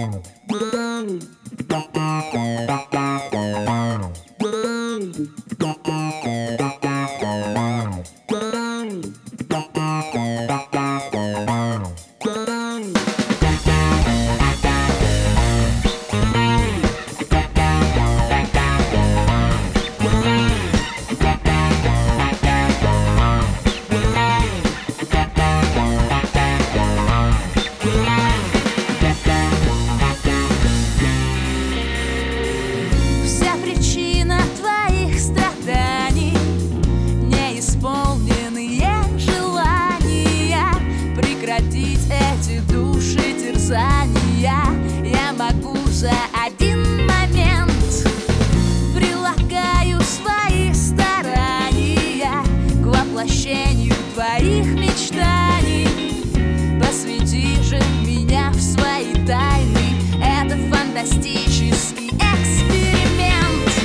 Вся причина твоих страданий — неисполненные желания. Прекратить эти души терзания я могу за один момент. Прилагаю свои старания к воплощению твоих мечтаний. Посвяти же меня в свои тайны, это фантастический эксперимент.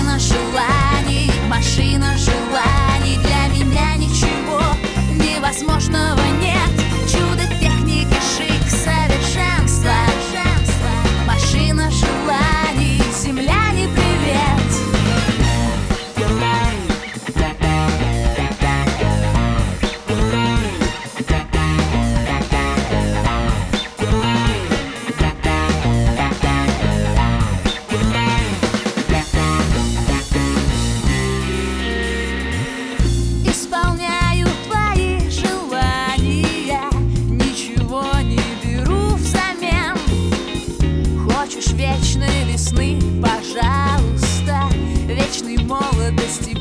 Машина желаний, для меня ничего невозможного нет. Чудо техники, шик, совершенство. Машина желаний, земляне, привет. Исполняю твои желания, ничего не беру взамен. Хочешь вечной весны, пожалуйста, вечной молодости,